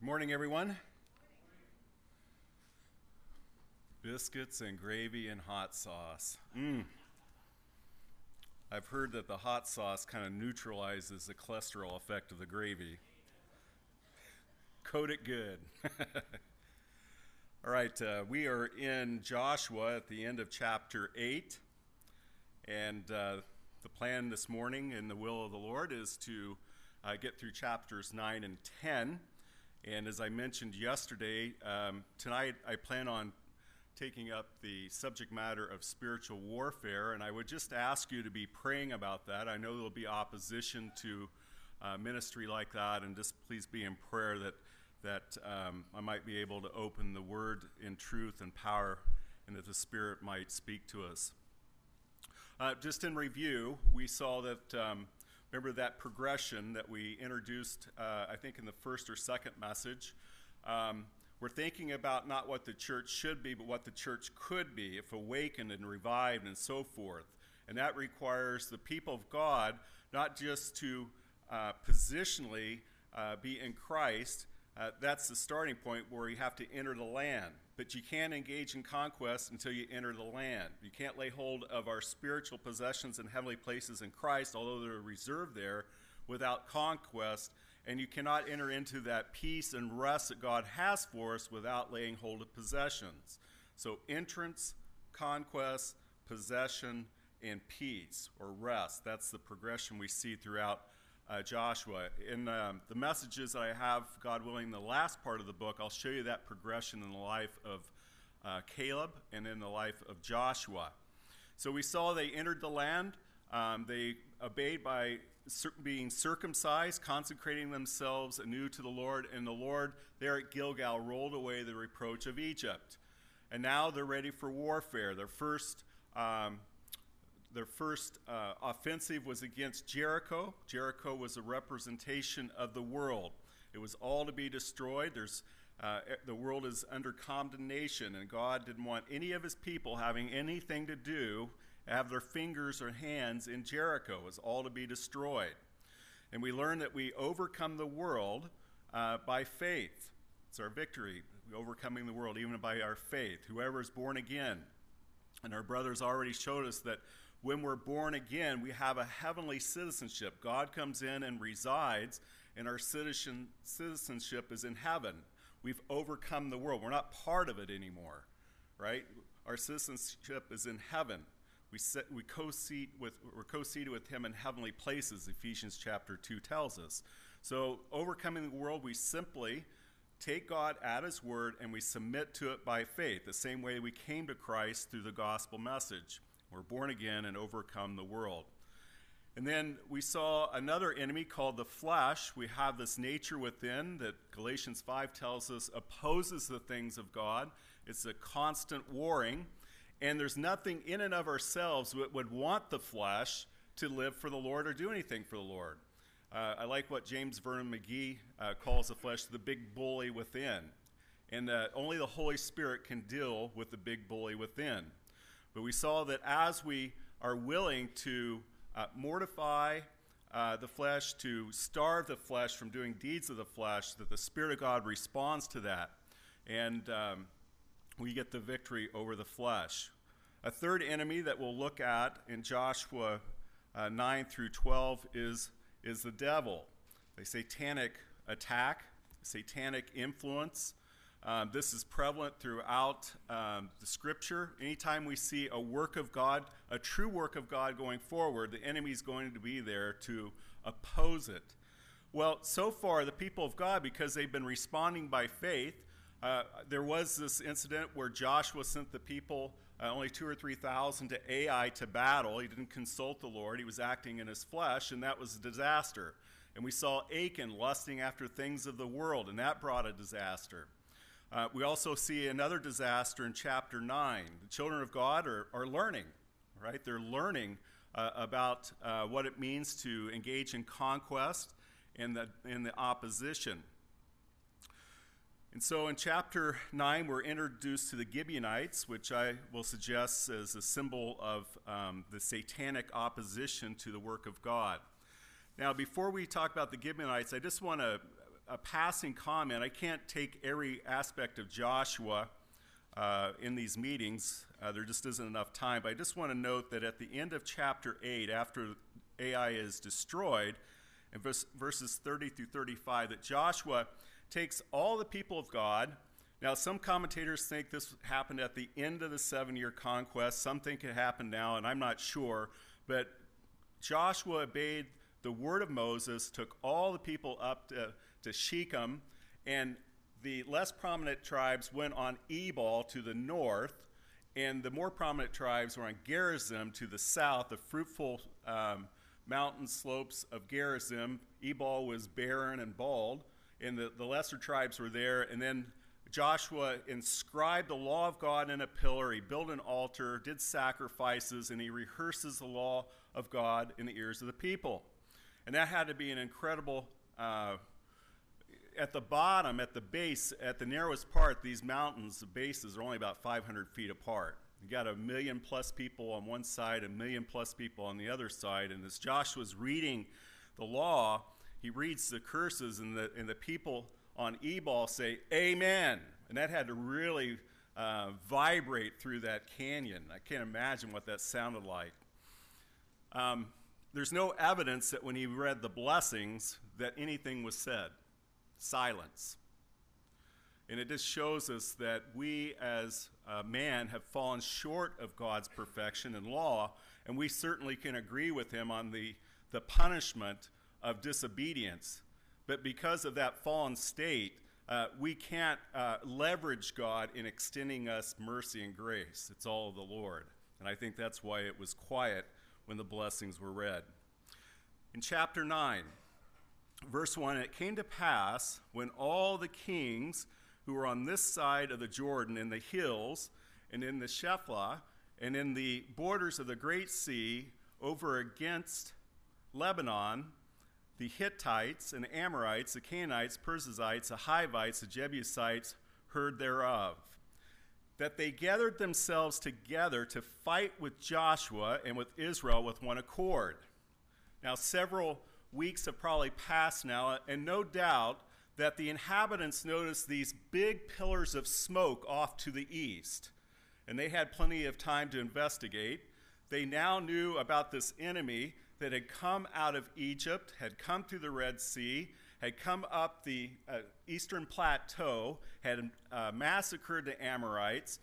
Good morning, everyone. Biscuits and gravy and hot sauce. I've heard that the hot sauce kind of neutralizes the cholesterol effect of the gravy. Coat it good. All right, we are in Joshua at the end of chapter 8. And the plan this morning in the will of the Lord is to get through chapters 9 and 10. And as I mentioned yesterday, tonight I plan on taking up the subject matter of spiritual warfare, and I would just ask you to be praying about that. I know there'll be opposition to ministry like that, and just please be in prayer that I might be able to open the Word in truth and power, and that the Spirit might speak to us. Just in review, we saw that remember that progression that we introduced, I think, in the first or second message. We're thinking about not what the church should be, but what the church could be if awakened and revived and so forth. And that requires the people of God not just to positionally be in Christ. That's the starting point where you have to enter the land. But you can't engage in conquest until you enter the land. You can't lay hold of our spiritual possessions in heavenly places in Christ, although they're reserved there, without conquest. And you cannot enter into that peace and rest that God has for us without laying hold of possessions. So entrance, conquest, possession, and peace, or rest. That's the progression we see throughout Joshua. In the messages that I have, God willing, the last part of the book, I'll show you that progression in the life of Caleb and in the life of Joshua. So we saw they entered the land. They obeyed by being circumcised, consecrating themselves anew to the Lord, and the Lord there at Gilgal rolled away the reproach of Egypt. And now they're ready for warfare. Their first offensive was against Jericho. Jericho was a representation of the world. It was all to be destroyed. The world is under condemnation, and God didn't want any of his people having anything to do, have their fingers or hands in Jericho. It was all to be destroyed. And we learn that we overcome the world by faith. It's our victory, overcoming the world even by our faith. Whoever is born again. And our brothers already showed us that when we're born again, we have a heavenly citizenship. God comes in and resides, and our citizenship is in heaven. We've overcome the world. We're not part of it anymore, right? Our citizenship is in heaven. We're co-seated with him in heavenly places, Ephesians chapter 2 tells us. So overcoming the world, we simply take God at his word and we submit to it by faith, the same way we came to Christ through the gospel message. We're born again and overcome the world. And then we saw another enemy called the flesh. We have this nature within that Galatians 5 tells us opposes the things of God. It's a constant warring. And there's nothing in and of ourselves that would want the flesh to live for the Lord or do anything for the Lord. I like what James Vernon McGee calls the flesh the big bully within. And that only the Holy Spirit can deal with the big bully within. But we saw that as we are willing to mortify the flesh, to starve the flesh from doing deeds of the flesh, that the Spirit of God responds to that. And we get the victory over the flesh. A third enemy that we'll look at in Joshua 9 through 12 is the devil. A satanic attack, satanic influence. This is prevalent throughout the scripture. Anytime we see a work of God, a true work of God going forward, the enemy is going to be there to oppose it. Well, so far, the people of God, because they've been responding by faith, there was this incident where Joshua sent the people, only 2,000 or 3,000, to Ai to battle. He didn't consult the Lord. He was acting in his flesh, and that was a disaster. And we saw Achan lusting after things of the world, and that brought a disaster. We also see another disaster in chapter 9. The children of God are learning, right? They're learning about what it means to engage in conquest and the opposition. And so in chapter 9, we're introduced to the Gibeonites, which I will suggest as a symbol of the satanic opposition to the work of God. Now, before we talk about the Gibeonites, I just want to a passing comment. I can't take every aspect of Joshua in these meetings. There just isn't enough time. But I just want to note that at the end of chapter 8, after Ai is destroyed, in verses 30 through 35, that Joshua takes all the people of God. Now, some commentators think this happened at the end of the 7-year conquest. Some think it happened now, and I'm not sure. But Joshua obeyed the word of Moses, took all the people up to Shechem, and the less prominent tribes went on Ebal to the north, and the more prominent tribes were on Gerizim to the south, the fruitful mountain slopes of Gerizim. Ebal was barren and bald, and the lesser tribes were there. And then Joshua inscribed the law of God in a pillar. He built an altar, did sacrifices, and he rehearses the law of God in the ears of the people. And that had to be an incredible, at the bottom, at the base, at the narrowest part, these mountains, the bases are only about 500 feet apart. You got 1 million plus people on one side, 1 million plus people on the other side. And as Joshua's reading the law, he reads the curses, and the people on Ebal say, "Amen." And that had to really vibrate through that canyon. I can't imagine what that sounded like. There's no evidence that when he read the blessings that anything was said. Silence. And it just shows us that we as man have fallen short of God's perfection and law, and we certainly can agree with him on the punishment of disobedience. But because of that fallen state, we can't leverage God in extending us mercy and grace. It's all of the Lord. And I think that's why it was quiet when the blessings were read. In chapter 9, verse 1, "It came to pass when all the kings who were on this side of the Jordan in the hills and in the Shephelah and in the borders of the great sea over against Lebanon, the Hittites and Amorites, the Canaanites, Perizzites, the Hivites, the Jebusites heard thereof, that they gathered themselves together to fight with Joshua and with Israel with one accord." Now, several weeks have probably passed now, and no doubt that the inhabitants noticed these big pillars of smoke off to the east, and they had plenty of time to investigate. They now knew about this enemy that had come out of Egypt, had come through the Red Sea, had come up the eastern plateau, had massacred the Amorites,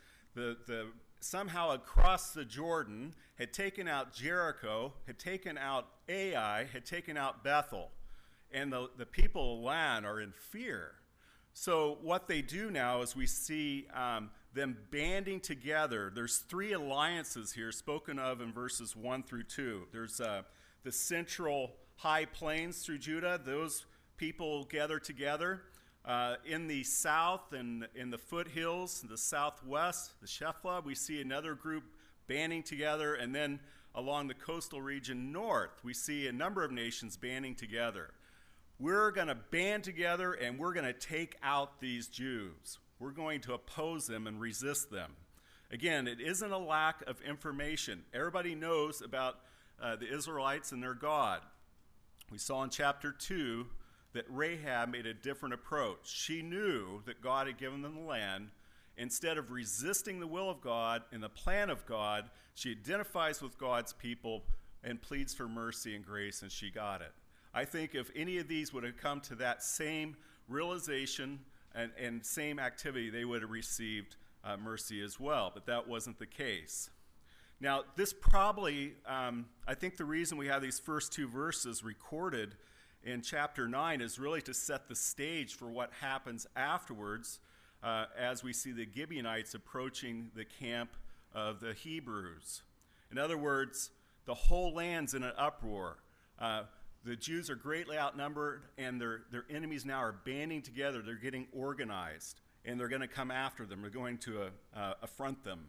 somehow across the Jordan, had taken out Jericho, had taken out Ai, had taken out Bethel. And the people of the land are in fear. So what they do now is we see them banding together. There's 3 alliances here spoken of in verses 1 through 2. There's the central high plains through Judah. Those people gather together. In the south and in the foothills, the southwest, the Shephelah, we see another group banding together. And then along the coastal region north, we see a number of nations banding together. We're going to band together and we're going to take out these Jews. We're going to oppose them and resist them. Again, it isn't a lack of information. Everybody knows about the Israelites and their God. We saw in chapter 2 that Rahab made a different approach. She knew that God had given them the land. Instead of resisting the will of God and the plan of God, she identifies with God's people and pleads for mercy and grace, and she got it. I think if any of these would have come to that same realization and same activity, they would have received mercy as well, but that wasn't the case. Now, this probably, I think the reason we have these first 2 verses recorded in chapter 9 is really to set the stage for what happens afterwards as we see the Gibeonites approaching the camp of the Hebrews. In other words, the whole land's in an uproar. The Jews are greatly outnumbered, and their enemies now are banding together. They're getting organized, and they're going to come after them. They're going to affront them.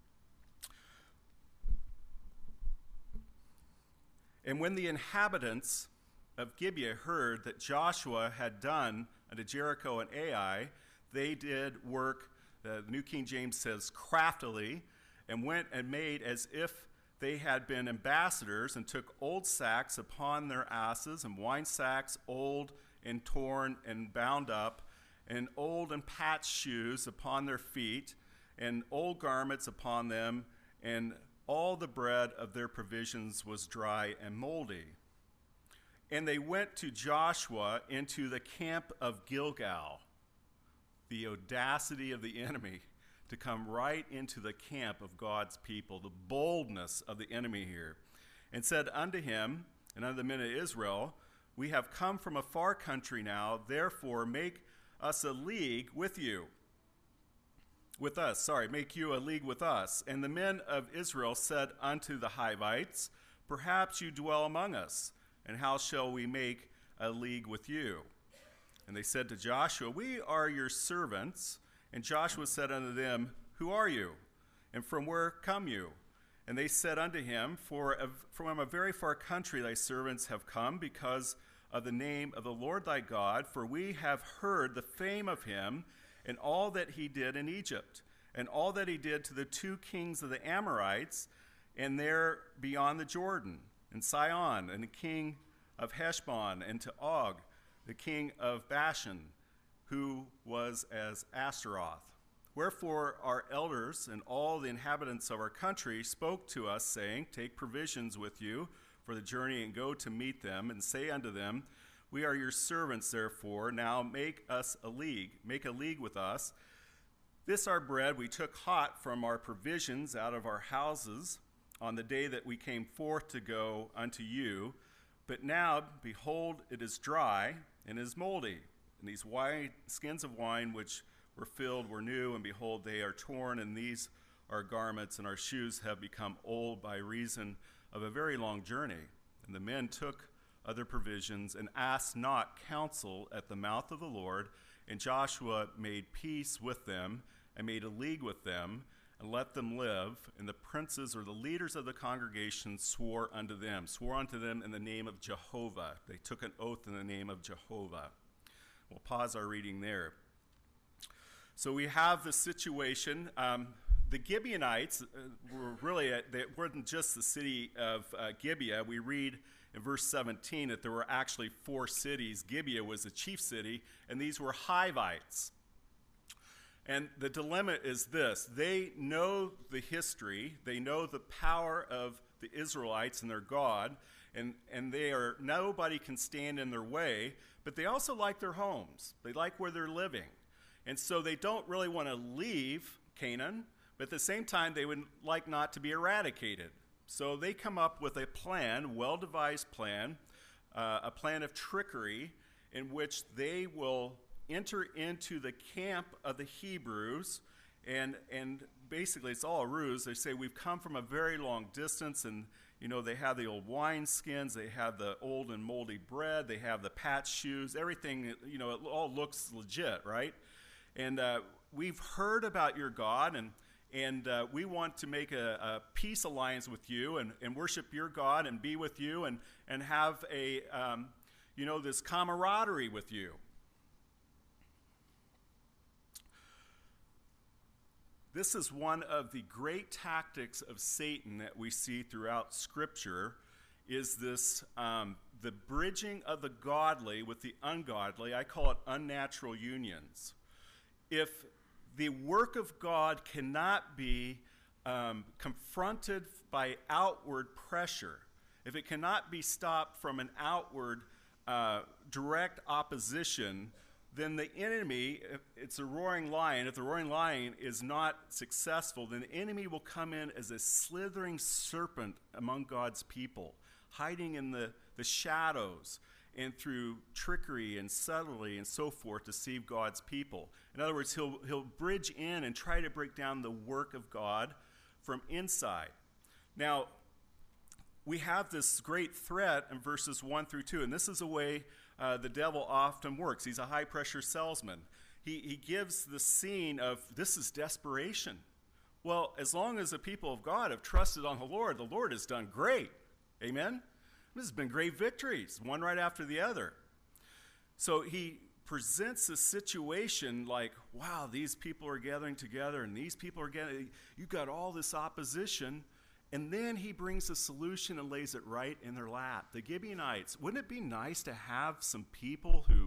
And when the inhabitants of Gibeah heard that Joshua had done unto Jericho and Ai, they did work, the New King James says, craftily, and went and made as if they had been ambassadors, and took old sacks upon their asses, and wine sacks old and torn and bound up, and old and patched shoes upon their feet, and old garments upon them, and all the bread of their provisions was dry and moldy. And they went to Joshua into the camp of Gilgal. The audacity of the enemy to come right into the camp of God's people, the boldness of the enemy here, and said unto him and unto the men of Israel, we have come from a far country now, therefore make us a league with you. Make you a league with us. And the men of Israel said unto the Hivites, perhaps you dwell among us, and how shall we make a league with you? And they said to Joshua, we are your servants. And Joshua said unto them, who are you? And from where come you? And they said unto him, from a very far country thy servants have come, because of the name of the Lord thy God, for we have heard the fame of him, and all that he did in Egypt, and all that he did to the two kings of the Amorites, and there beyond the Jordan, and Sihon, and the king of Heshbon, and to Og, the king of Bashan, who was as Ashtaroth. Wherefore our elders and all the inhabitants of our country spoke to us, saying, take provisions with you for the journey, and go to meet them, and say unto them, we are your servants, therefore, now make a league with us. This our bread we took hot from our provisions out of our houses on the day that we came forth to go unto you. But now, behold, it is dry and is moldy. And these skins of wine which were filled were new, and behold, they are torn, and these our garments and our shoes have become old by reason of a very long journey. And the men took other provisions and asked not counsel at the mouth of the Lord. And Joshua made peace with them and made a league with them and let them live. And the princes or the leaders of the congregation swore unto them in the name of Jehovah. They took an oath in the name of Jehovah. We'll pause our reading there. So we have the situation. The Gibeonites they weren't just the city of Gibeah. We read in verse 17 that there were actually 4 cities. Gibeah was the chief city, and these were Hivites. And the dilemma is this. They know the history. They know the power of the Israelites and their God, and nobody can stand in their way, but they also like their homes. They like where they're living. And so they don't really want to leave Canaan, but at the same time, they would like not to be eradicated. So they come up with a plan, well-devised plan, a plan of trickery in which they will enter into the camp of the Hebrews, and basically it's all a ruse. They say, we've come from a very long distance, and they have the old wine skins, they have the old and moldy bread, they have the patched shoes, everything, it all looks legit, right? And we've heard about your God, and we want to make a peace alliance with you and worship your God and be with you and have a, this camaraderie with you. This is one of the great tactics of Satan that we see throughout Scripture, is this, the bridging of the godly with the ungodly. I call it unnatural unions. If the work of God cannot be confronted by outward pressure, if it cannot be stopped from an outward direct opposition, then the enemy, if it's a roaring lion, if the roaring lion is not successful, then the enemy will come in as a slithering serpent among God's people, hiding in the shadows and through trickery and subtlety and so forth, deceive God's people. In other words, he'll bridge in and try to break down the work of God from inside. Now, we have this great threat in verses 1 through 2, and this is a way the devil often works. He's a high-pressure salesman. He gives the scene of, this is desperation. Well, as long as the people of God have trusted on the Lord has done great. Amen? This has been great victories, one right after the other. So he presents a situation like, wow, these people are gathering together, and these people are gathering. You've got all this opposition. And then he brings a solution and lays it right in their lap. The Gibeonites, wouldn't it be nice to have some people who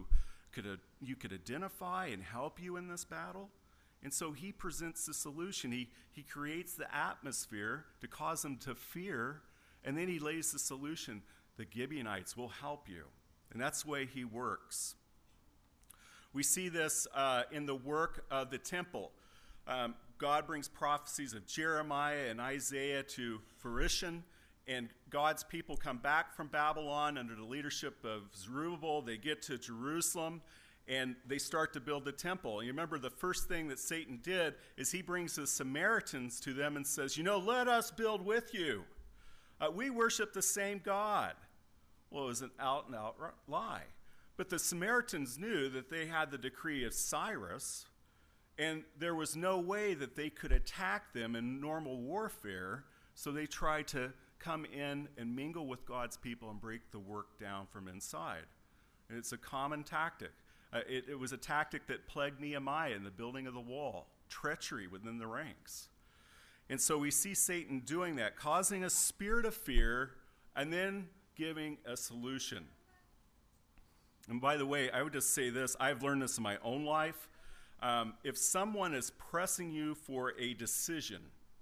you could identify and help you in this battle? And so he presents the solution. He creates the atmosphere to cause them to fear, and then he lays the solution. The Gibeonites will help you. And that's the way he works. We see this in the work of the temple. God brings prophecies of Jeremiah and Isaiah to fruition, and God's people come back from Babylon under the leadership of Zerubbabel. They get to Jerusalem, and they start to build the temple. And you remember the first thing that Satan did is he brings the Samaritans to them and says, let us build with you. We worship the same God. Well, it was an out-and-out lie. But the Samaritans knew that they had the decree of Cyrus, and there was no way that they could attack them in normal warfare, so they tried to come in and mingle with God's people and break the work down from inside. And it's a common tactic. It was a tactic that plagued Nehemiah in the building of the wall, treachery within the ranks. And so we see Satan doing that, causing a spirit of fear, and then giving a solution. And by the way, I would just say this. I've learned this in my own life. If someone is pressing you for a decision,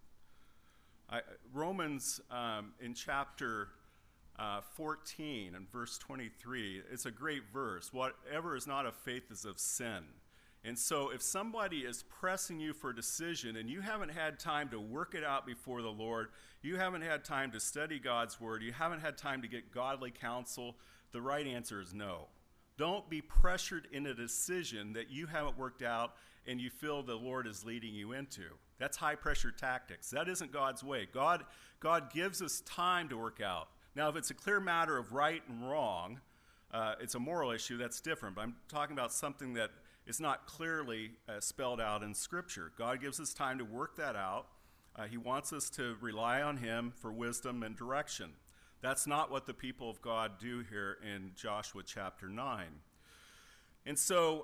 Romans in chapter 14 and verse 23, it's a great verse. Whatever is not of faith is of sin. And so if somebody is pressing you for a decision and you haven't had time to work it out before the Lord, you haven't had time to study God's word, you haven't had time to get godly counsel, the right answer is no. Don't be pressured in a decision that you haven't worked out and you feel the Lord is leading you into. That's high-pressure tactics. That isn't God's way. God gives us time to work out. Now, if it's a clear matter of right and wrong, it's a moral issue, that's different. But I'm talking about something that is not clearly spelled out in Scripture. God gives us time to work that out. He wants us to rely on him for wisdom and direction. That's not what the people of God do here in Joshua chapter 9. And so,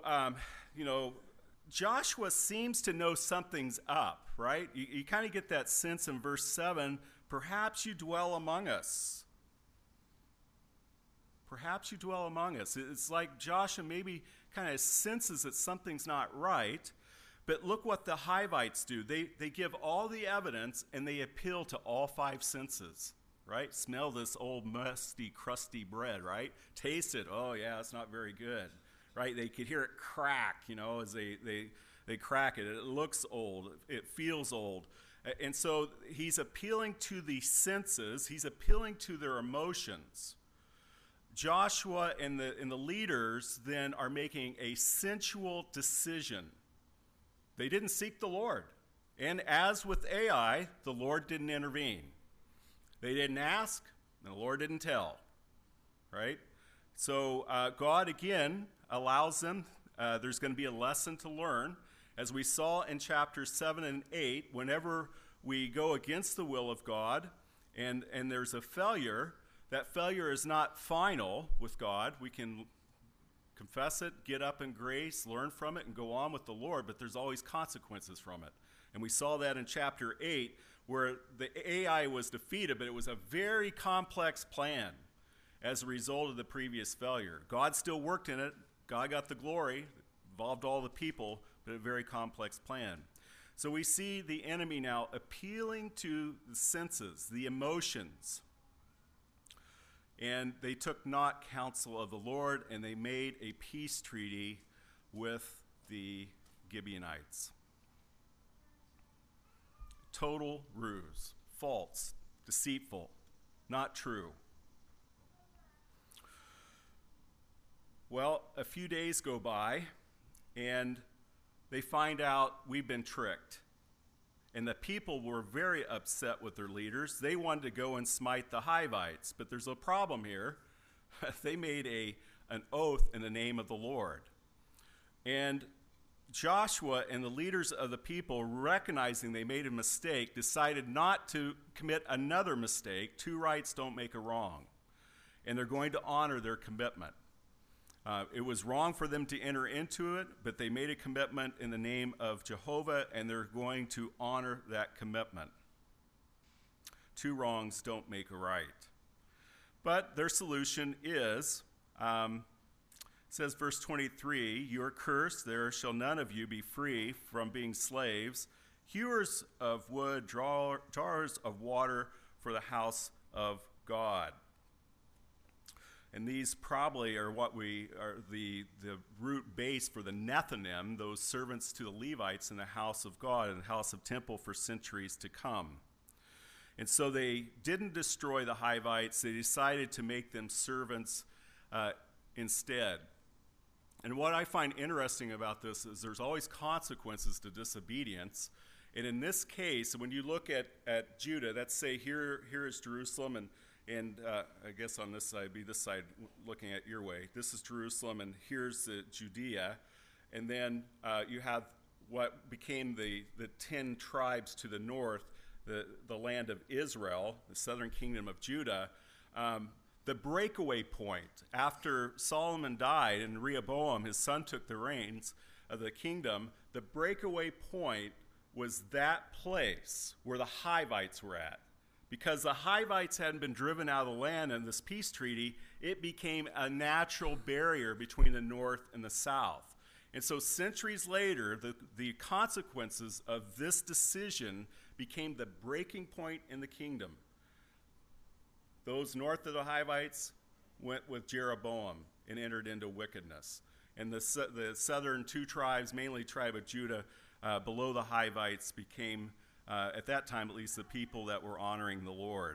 Joshua seems to know something's up, right? You kind of get that sense in verse 7, perhaps you dwell among us. Perhaps you dwell among us. It's like Joshua maybe kind of senses that something's not right, but look what the Hivites do. They give all the evidence and they appeal to all five senses. Right? Smell this old musty, crusty bread, right? Taste it. Oh, yeah, it's not very good, right? They could hear it crack, as they crack it. It looks old. It feels old. And so he's appealing to the senses. He's appealing to their emotions. Joshua and the leaders then are making a sensual decision. They didn't seek the Lord. And as with Ai, the Lord didn't intervene. They didn't ask, and the Lord didn't tell, right? So God, again, allows them. There's going to be a lesson to learn. As we saw in chapters 7 and 8, whenever we go against the will of God and there's a failure, that failure is not final with God. We can confess it, get up in grace, learn from it, and go on with the Lord, but there's always consequences from it. And we saw that in chapter 8, where the Ai was defeated, but it was a very complex plan as a result of the previous failure. God still worked in it. God got the glory, involved all the people, but a very complex plan. So we see the enemy now appealing to the senses, the emotions. And they took not counsel of the Lord, and they made a peace treaty with the Gibeonites. Total ruse, false, deceitful, not true. Well, a few days go by, and they find out we've been tricked. And the people were very upset with their leaders. They wanted to go and smite the Hivites, but there's a problem here. They made an oath in the name of the Lord. And Joshua and the leaders of the people, recognizing they made a mistake, decided not to commit another mistake. Two rights don't make a wrong. And they're going to honor their commitment. It was wrong for them to enter into it, but they made a commitment in the name of Jehovah, and they're going to honor that commitment. Two wrongs don't make a right. But their solution is It says, verse 23, "You are cursed, there shall none of you be free from being slaves, hewers of wood, drawers of water for the house of God." And these probably are what we are the root base for the Nethinim, those servants to the Levites in the house of God, in the house of temple for centuries to come. And so they didn't destroy the Hivites. They decided to make them servants instead. And what I find interesting about this is there's always consequences to disobedience. And in this case, when you look at Judah, let's say here is Jerusalem, and I guess on this side, be this side looking at your way. This is Jerusalem, and here's Judea. And then you have what became the 10 tribes to the north, the land of Israel, the southern kingdom of Judah. The breakaway point, after Solomon died and Rehoboam, his son, took the reins of the kingdom, the breakaway point was that place where the Hivites were at. Because the Hivites hadn't been driven out of the land in this peace treaty, it became a natural barrier between the north and the south. And so centuries later, the consequences of this decision became the breaking point in the kingdom. Those north of the Hivites went with Jeroboam and entered into wickedness. And the southern two tribes, mainly tribe of Judah, below the Hivites, became at that time at least, the people that were honoring the Lord.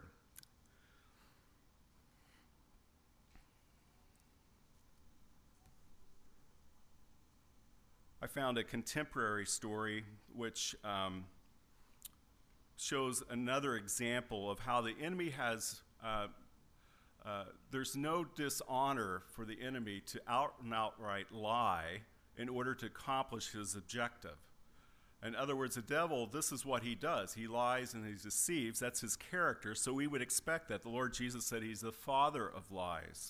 I found a contemporary story which shows another example of how the enemy has, there's no dishonor for the enemy to outright lie in order to accomplish his objective. In other words, the devil, this is what he does. He lies and he deceives. That's his character. So we would expect that. The Lord Jesus said he's the father of lies.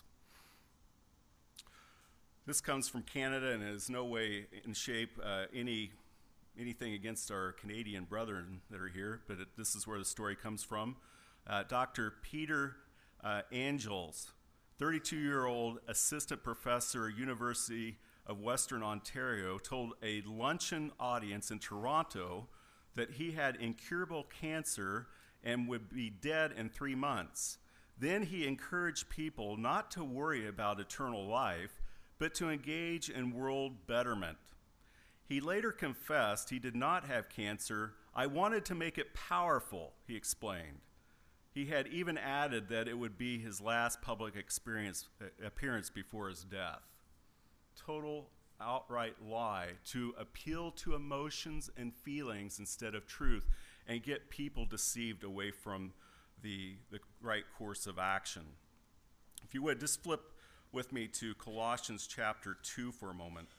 This comes from Canada and is no way in shape anything against our Canadian brethren that are here, but this is where the story comes from. Dr. Peter Angels, 32-year-old assistant professor, University of Western Ontario, told a luncheon audience in Toronto that he had incurable cancer and would be dead in 3 months. Then he encouraged people not to worry about eternal life, but to engage in world betterment. He later confessed he did not have cancer. "I wanted to make it powerful," he explained. He had even added that it would be his last public appearance before his death. Total outright lie to appeal to emotions and feelings instead of truth and get people deceived away from the right course of action. If you would, just flip with me to Colossians chapter 2 for a moment.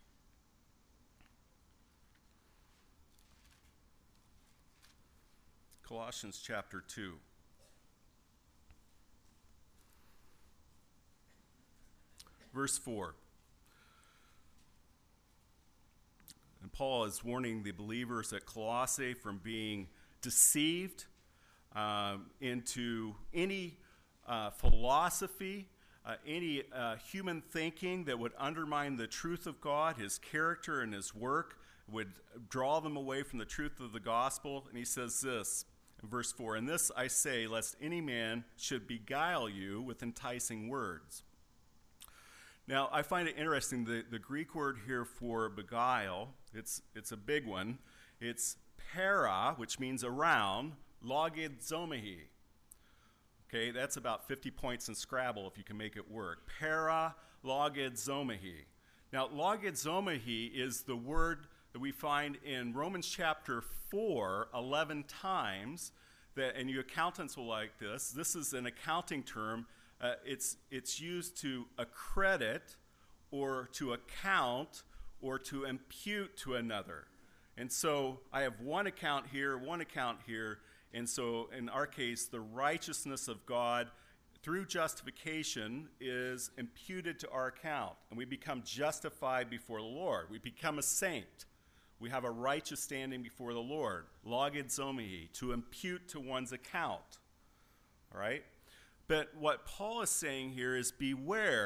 Colossians chapter 2. Verse 4. And Paul is warning the believers at Colossae from being deceived into any philosophy, any human thinking that would undermine the truth of God, his character and his work, would draw them away from the truth of the gospel. And he says this in verse 4, "And this I say, lest any man should beguile you with enticing words." Now, I find it interesting, the Greek word here for beguile, it's a big one. It's para, which means around, logizomai. Okay, that's about 50 points in Scrabble if you can make it work. Para logizomai. Now, logizomai is the word that we find in Romans chapter 4, 11 times, and you accountants will like this. This is an accounting term. It's used to accredit or to account or to impute to another. And so I have one account here, and so in our case, the righteousness of God through justification is imputed to our account, and we become justified before the Lord. We become a saint. We have a righteous standing before the Lord. Logizomai, to impute to one's account. All right? But what Paul is saying here is beware,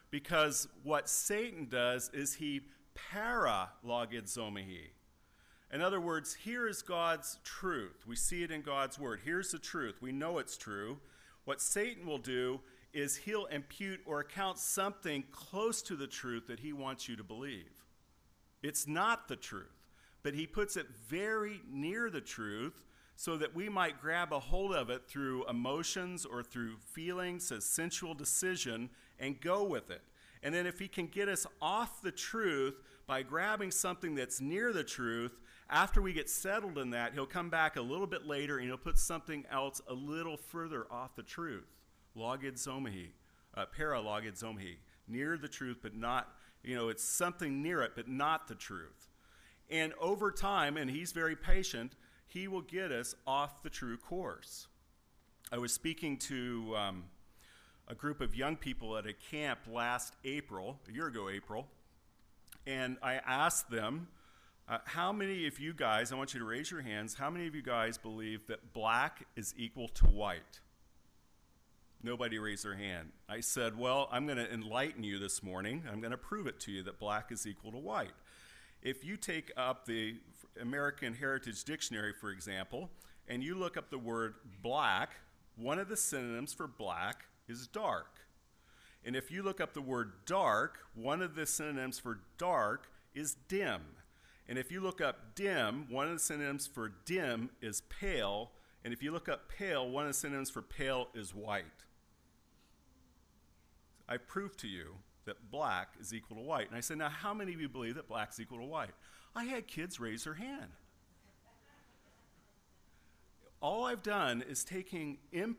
because what Satan does is he paralogizomihi. In other words, here is God's truth. We see it in God's word. Here's the truth. We know it's true. What Satan will do is he'll impute or account something close to the truth that he wants you to believe. It's not the truth, but he puts it very near the truth so that we might grab a hold of it through emotions or through feelings, a sensual decision, and go with it. And then if he can get us off the truth by grabbing something that's near the truth, after we get settled in that, he'll come back a little bit later and he'll put something else a little further off the truth. Logizomihi, paralogizomihi, near the truth, but not, it's something near it, but not the truth. And over time, and he's very patient, he will get us off the true course. I was speaking to a group of young people at a camp last April, a year ago April, and I asked them, how many of you guys, I want you to raise your hands, how many of you guys believe that black is equal to white? Nobody raised their hand. I said, well, I'm going to enlighten you this morning. I'm going to prove it to you that black is equal to white. If you take up the American Heritage Dictionary, for example, and you look up the word black, one of the synonyms for black is dark. And if you look up the word dark, one of the synonyms for dark is dim. And if you look up dim, one of the synonyms for dim is pale. And if you look up pale, one of the synonyms for pale is white. I proved to you that black is equal to white. And I said, now how many of you believe that black is equal to white? I had kids raise their hand. All I've done is taking an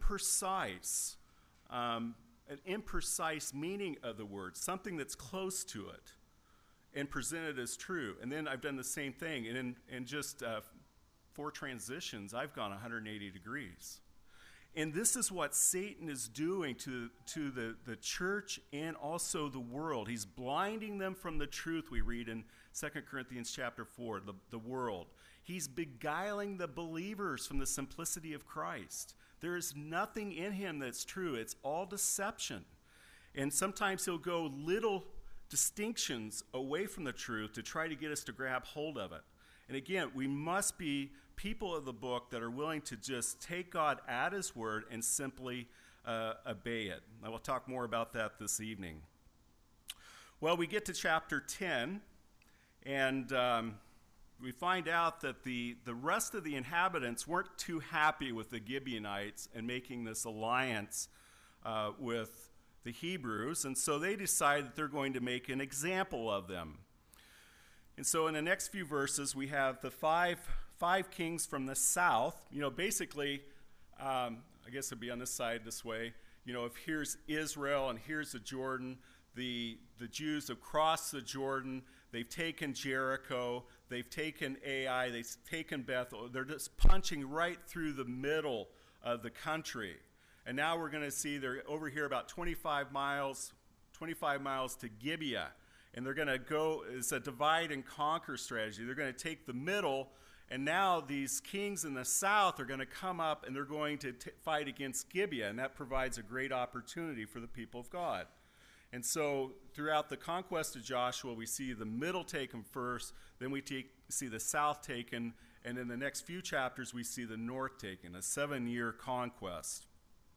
imprecise meaning of the word, something that's close to it, and present it as true. And then I've done the same thing. And in just 4 transitions, I've gone 180 degrees. And this is what Satan is doing to the church and also the world. He's blinding them from the truth we read in 2 Corinthians chapter 4, the world. He's beguiling the believers from the simplicity of Christ. There is nothing in him that's true. It's all deception. And sometimes he'll go little distinctions away from the truth to try to get us to grab hold of it. And again, we must be people of the book that are willing to just take God at his word and simply obey it. I will talk more about that this evening. Well, we get to chapter 10, and we find out that the rest of the inhabitants weren't too happy with the Gibeonites and making this alliance with the Hebrews, and so they decide that they're going to make an example of them. And so in the next few verses, we have the five kings from the south. Basically, I guess it'd be on this side this way. If here's Israel and here's the Jordan, the Jews have crossed the Jordan. They've taken Jericho. They've taken Ai. They've taken Bethel. They're just punching right through the middle of the country. And now we're going to see they're over here about 25 miles to Gibeah. And they're going to go, it's a divide and conquer strategy. They're going to take the middle, and now these kings in the south are going to come up and they're going to fight against Gibeah, and that provides a great opportunity for the people of God. And so throughout the conquest of Joshua, we see the middle taken first, then we see the south taken, and in the next few chapters we see the north taken, a 7-year conquest.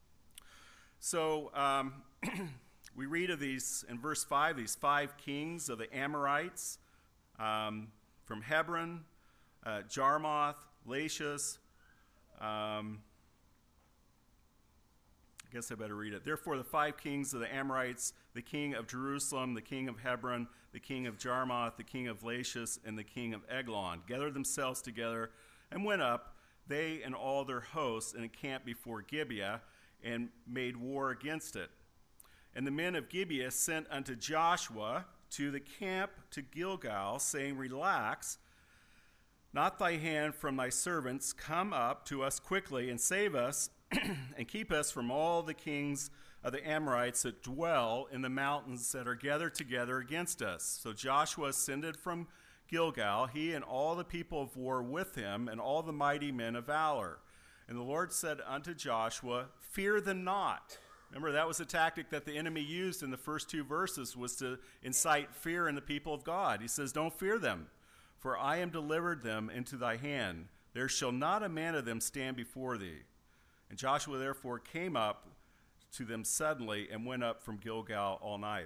So we read of these, in verse 5, these 5 kings of the Amorites from Hebron, Jarmuth, Lachish. I guess I better read it. Therefore, the 5 kings of the Amorites, the king of Jerusalem, the king of Hebron, the king of Jarmuth, the king of Lachish, and the king of Eglon, gathered themselves together and went up, they and all their hosts, and encamped before Gibeah and made war against it. And the men of Gibeah sent unto Joshua to the camp to Gilgal, saying, Relax, not thy hand from thy servants, come up to us quickly and save us, and keep us from all the kings of the Amorites that dwell in the mountains that are gathered together against us. So Joshua ascended from Gilgal, he and all the people of war with him, and all the mighty men of valor. And the Lord said unto Joshua, Fear them not, Remember, that was a tactic that the enemy used in the first two verses, was to incite fear in the people of God. He says, don't fear them, for I am delivered them into thy hand. There shall not a man of them stand before thee. And Joshua therefore came up to them suddenly and went up from Gilgal all night.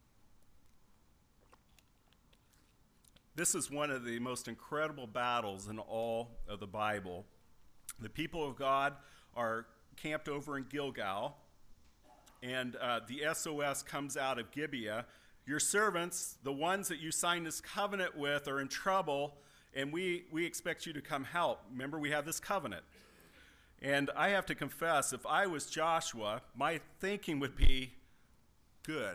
This is one of the most incredible battles in all of the Bible. The people of God are camped over in Gilgal, and the SOS comes out of Gibeah. Your servants, the ones that you signed this covenant with, are in trouble, and we expect you to come help. Remember, we have this covenant. And I have to confess, if I was Joshua, my thinking would be, good.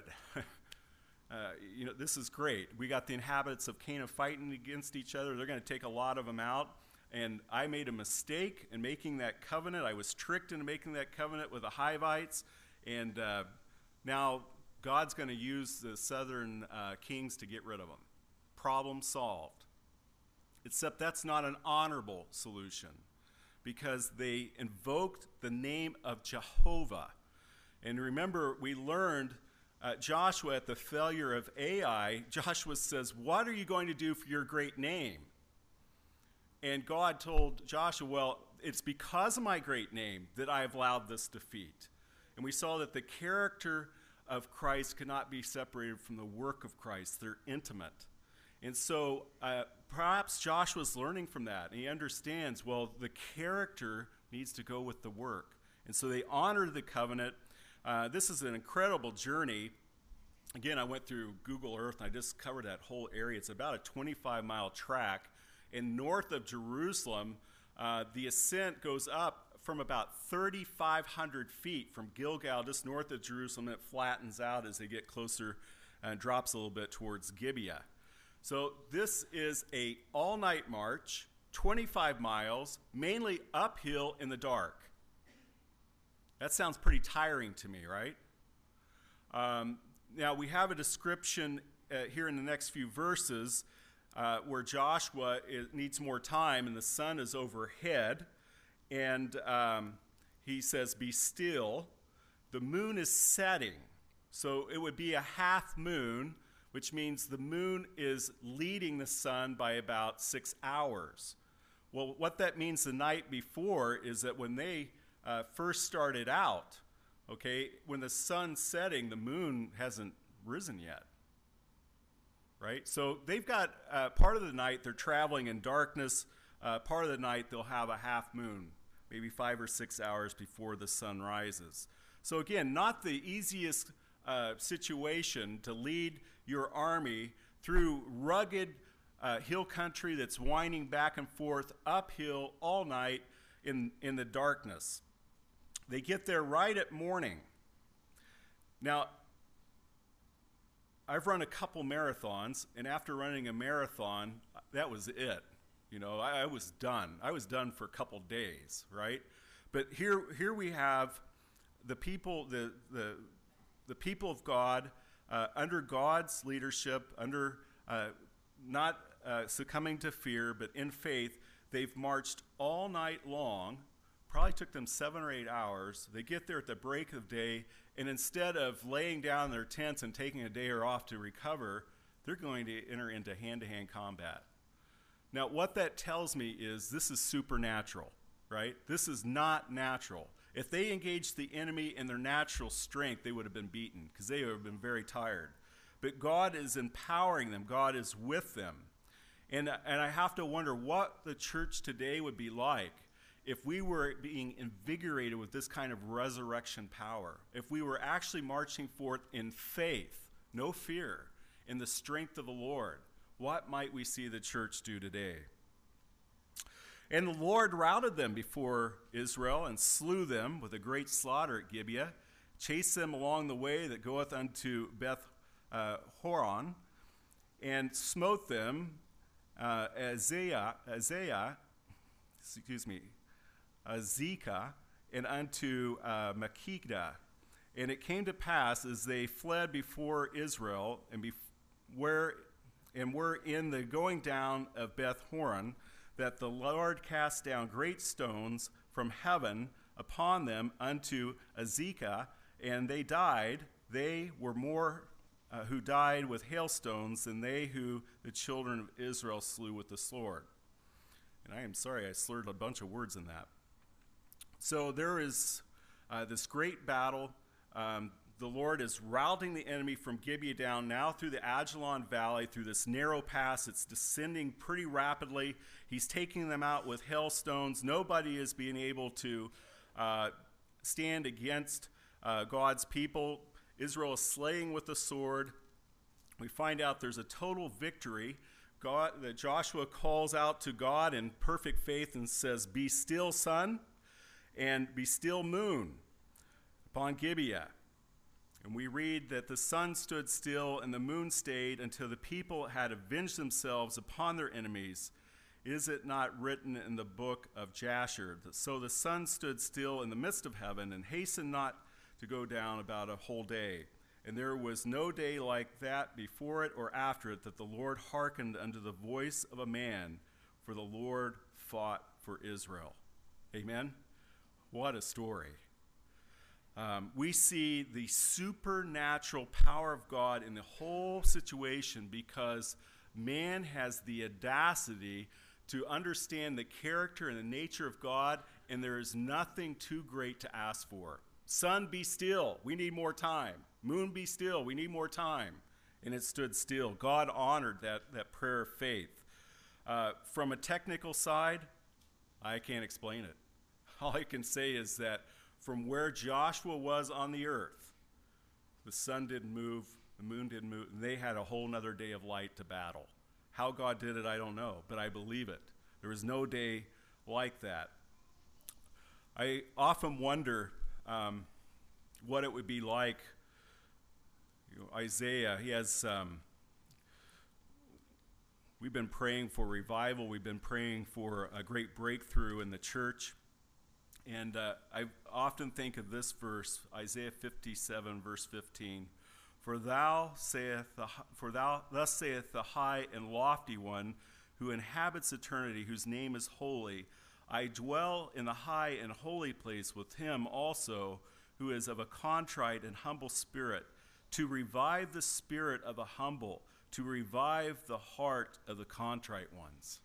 This is great. We got the inhabitants of Canaan fighting against each other. They're going to take a lot of them out. And I made a mistake in making that covenant. I was tricked into making that covenant with the Hivites. And now God's going to use the southern kings to get rid of them. Problem solved. Except that's not an honorable solution, because they invoked the name of Jehovah. And remember, we learned Joshua at the failure of Ai, Joshua says, what are you going to do for your great name? And God told Joshua, well, it's because of my great name that I have allowed this defeat. And we saw that the character of Christ cannot be separated from the work of Christ. They're intimate. And so perhaps Joshua's learning from that. And he understands, well, the character needs to go with the work. And so they honored the covenant. This is an incredible journey. Again, I went through Google Earth, and I just covered that whole area. It's about a 25-mile track. And north of Jerusalem, the ascent goes up from about 3,500 feet from Gilgal, just north of Jerusalem. It flattens out as they get closer and drops a little bit towards Gibeah. So this is a all-night march, 25 miles, mainly uphill in the dark. That sounds pretty tiring to me, right? Now, we have a description here in the next few verses where Joshua needs more time and the sun is overhead. And he says, be still. The moon is setting. So it would be a half moon, which means the moon is leading the sun by about 6 hours. Well, what that means the night before is that when they first started out, okay, when the sun's setting, the moon hasn't risen yet, right? So they've got part of the night they're traveling in darkness. Part of the night they'll have a half moon, maybe 5 or 6 hours before the sun rises. So again, not the easiest situation to lead your army through rugged hill country that's winding back and forth uphill all night in the darkness. They get there right at morning. Now, I've run a couple marathons, and after running a marathon, that was it. You know, I was done. I was done for a couple days, right? But here we have the people, the people of God, under God's leadership, under not succumbing to fear, but in faith. They've marched all night long. Probably took them 7 or 8 hours. They get there at the break of day, and instead of laying down their tents and taking a day or off to recover, they're going to enter into hand-to-hand combat. Now, what that tells me is this is supernatural, right? This is not natural. If they engaged the enemy in their natural strength, they would have been beaten because they would have been very tired. But God is empowering them. God is with them. And I have to wonder what the church today would be like if we were being invigorated with this kind of resurrection power, if we were actually marching forth in faith, no fear, in the strength of the Lord. What might we see the church do today? And the Lord routed them before Israel and slew them with a great slaughter at Gibeah, chased them along the way that goeth unto Beth Horon, and smote them Azekah, and unto Makkedah. And it came to pass as they fled before Israel and were in the going down of Beth Horon, that the Lord cast down great stones from heaven upon them unto Azekah and they died. They were more who died with hailstones than the children of Israel slew with the sword. And I am sorry I slurred a bunch of words in that. So there is this great battle. The Lord is routing the enemy from Gibeah down now through the Ajalon Valley, through this narrow pass. It's descending pretty rapidly. He's taking them out with hailstones. Nobody is being able to stand against God's people. Israel is slaying with the sword. We find out there's a total victory. That Joshua calls out to God in perfect faith and says, "Be still, sun, and be still, moon," upon Gibeah. And we read that the sun stood still and the moon stayed until the people had avenged themselves upon their enemies. Is it not written in the book of Jasher? So the sun stood still in the midst of heaven and hastened not to go down about a whole day. And there was no day like that before it or after it, that the Lord hearkened unto the voice of a man, for the Lord fought for Israel. Amen? What a story. We see the supernatural power of God in the whole situation because man has the audacity to understand the character and the nature of God, and there is nothing too great to ask for. Sun, be still. We need more time. Moon, be still. We need more time. And it stood still. God honored that prayer of faith. From a technical side, I can't explain it. All I can say is that from where Joshua was on the earth, the sun didn't move, the moon didn't move, and they had a whole nother day of light to battle. How God did it, I don't know, but I believe it. There was no day like that. I often wonder what it would be like. Isaiah, he has, we've been praying for revival. We've been praying for a great breakthrough in the church. And I often think of this verse, Isaiah 57, verse 15. For thus saith the high and lofty one, who inhabits eternity, whose name is holy. I dwell in the high and holy place with him also, who is of a contrite and humble spirit, to revive the spirit of the humble, to revive the heart of the contrite ones.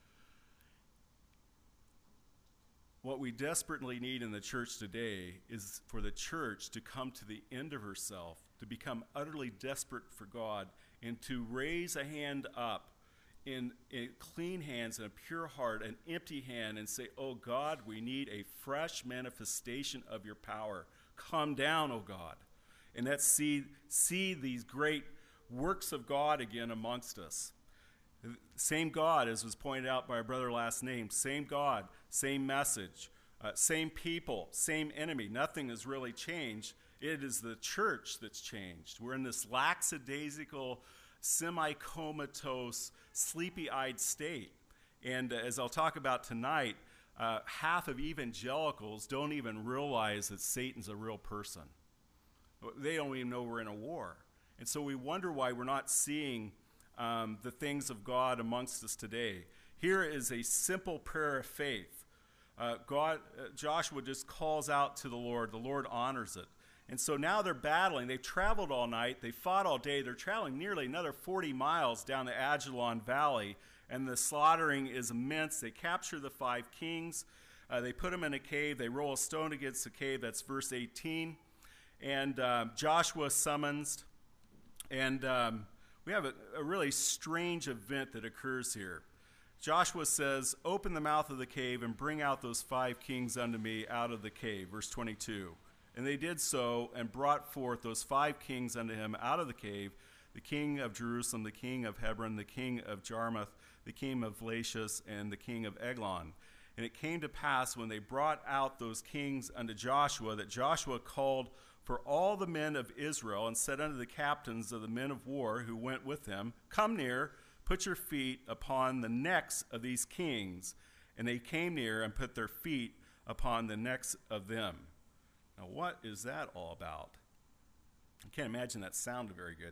What we desperately need in the church today is for the church to come to the end of herself, to become utterly desperate for God, and to raise a hand up in clean hands and a pure heart, an empty hand, and say, "Oh God, we need a fresh manifestation of your power. Come down, oh God." And let's see these great works of God again amongst us. Same God, as was pointed out by our brother last name, same God, same message, same people, same enemy. Nothing has really changed. It is the church that's changed. We're in this lackadaisical, semi-comatose, sleepy-eyed state. And as I'll talk about tonight, half of evangelicals don't even realize that Satan's a real person. They don't even know we're in a war. And so we wonder why we're not seeing the things of God amongst us today. Here is a simple prayer of faith. Joshua just calls out to the Lord. The Lord honors it. And so now they're battling. They've traveled all night. They fought all day. They're traveling nearly another 40 miles down the Ajalon Valley, and the slaughtering is immense. They capture the 5 kings. They put them in a cave. They roll a stone against the cave. That's verse 18. And Joshua summons. And we have a really strange event that occurs here. Joshua says, "Open the mouth of the cave and bring out those 5 kings unto me out of the cave," verse 22. And they did so and brought forth those 5 kings unto him out of the cave, the king of Jerusalem, the king of Hebron, the king of Jarmuth, the king of Lachish, and the king of Eglon. And it came to pass when they brought out those kings unto Joshua, that Joshua called for all the men of Israel and said unto the captains of the men of war who went with him, "Come near, put your feet upon the necks of these kings." And they came near and put their feet upon the necks of them. Now, what is that all about? I can't imagine that sounded very good.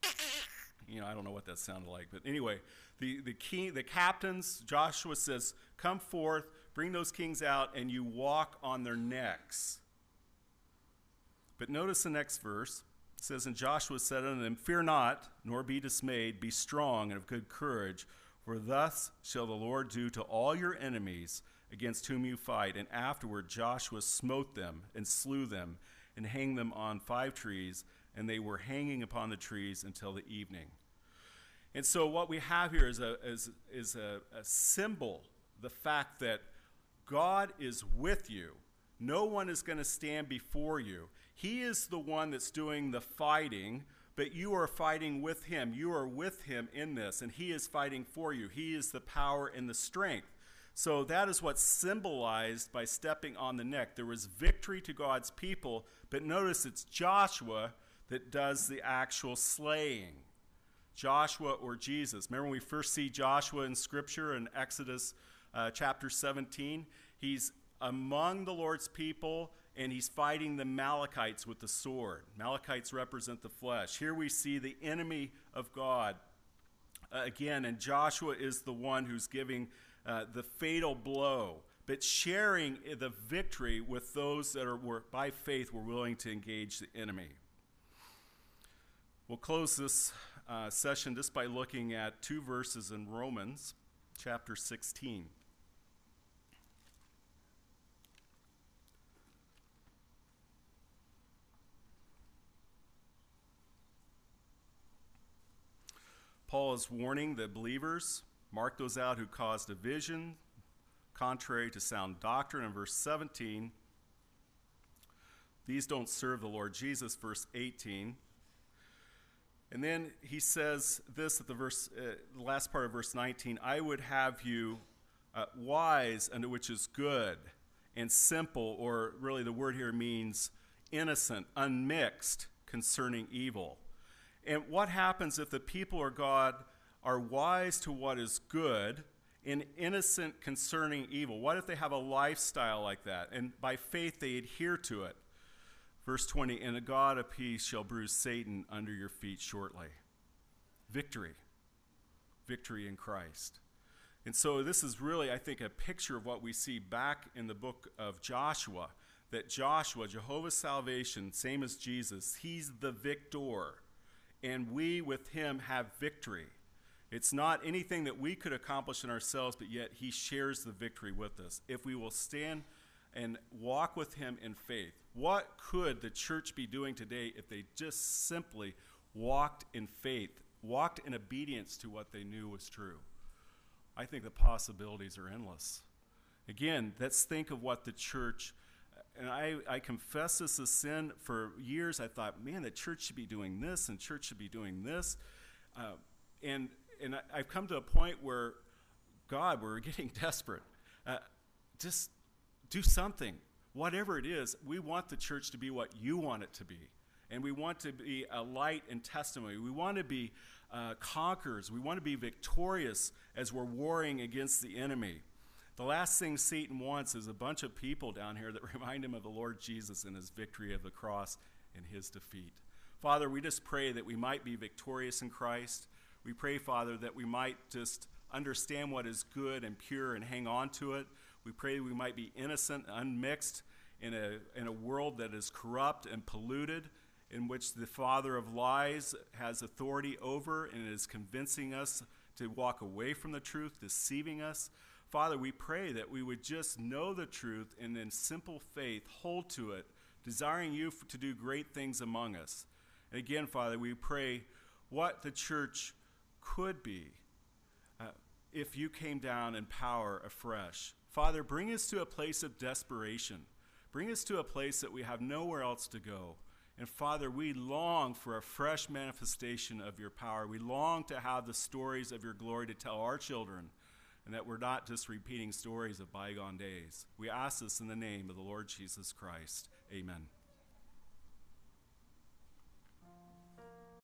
I don't know what that sounded like. But anyway, the captains, Joshua says, "Come forth, bring those kings out, and you walk on their necks." But notice the next verse. It says, and Joshua said unto them, fear not, nor be dismayed, be strong and of good courage, for thus shall the Lord do to all your enemies against whom you fight. And afterward Joshua smote them and slew them and hanged them on 5 trees, and they were hanging upon the trees until the evening. And so what we have here is a symbol, the fact that God is with you. No one is going to stand before you. He is the one that's doing the fighting, but you are fighting with him. You are with him in this, and he is fighting for you. He is the power and the strength. So that is what's symbolized by stepping on the neck. There was victory to God's people, but notice it's Joshua that does the actual slaying. Joshua or Jesus. Remember when we first see Joshua in Scripture in Exodus chapter 17? He's among the Lord's people, and he's fighting the Amalekites with the sword. Amalekites represent the flesh. Here we see the enemy of God again, and Joshua is the one who's giving the fatal blow, but sharing the victory with those that are by faith were willing to engage the enemy. We'll close this session just by looking at 2 verses in Romans chapter 16. Paul is warning the believers, mark those out who cause division, contrary to sound doctrine. In verse 17, these don't serve the Lord Jesus, verse 18. And then he says this at the last part of verse 19, I would have you wise unto which is good, and simple, or really the word here means innocent, unmixed concerning evil. And what happens if the people of God are wise to what is good and innocent concerning evil? What if they have a lifestyle like that, and by faith they adhere to it? Verse 20, and the God of peace shall bruise Satan under your feet shortly. Victory. Victory in Christ. And so this is really, I think, a picture of what we see back in the book of Joshua, that Joshua, Jehovah's salvation, same as Jesus, he's the victor. And we with him have victory. It's not anything that we could accomplish in ourselves, but yet he shares the victory with us. If we will stand and walk with him in faith. What could the church be doing today if they just simply walked in faith, walked in obedience to what they knew was true? I think the possibilities are endless. Again, let's think of what the church, and I confess this as sin. For years I thought, man, the church should be doing this and church should be doing this. And I've come to a point where, God, we're getting desperate. Just do something. Whatever it is, we want the church to be what you want it to be. And we want to be a light and testimony. We want to be conquerors. We want to be victorious as we're warring against the enemy. The last thing Satan wants is a bunch of people down here that remind him of the Lord Jesus and his victory of the cross and his defeat. Father, we just pray that we might be victorious in Christ. We pray, Father, that we might just understand what is good and pure and hang on to it. We pray we might be innocent, unmixed in a world that is corrupt and polluted, in which the father of lies has authority over and is convincing us to walk away from the truth, deceiving us. Father, we pray that we would just know the truth and in simple faith hold to it, desiring you to do great things among us. And again, Father, we pray what the church could be if you came down in power afresh. Father, bring us to a place of desperation. Bring us to a place that we have nowhere else to go. And Father, we long for a fresh manifestation of your power. We long to have the stories of your glory to tell our children, and that we're not just repeating stories of bygone days. We ask this in the name of the Lord Jesus Christ. Amen.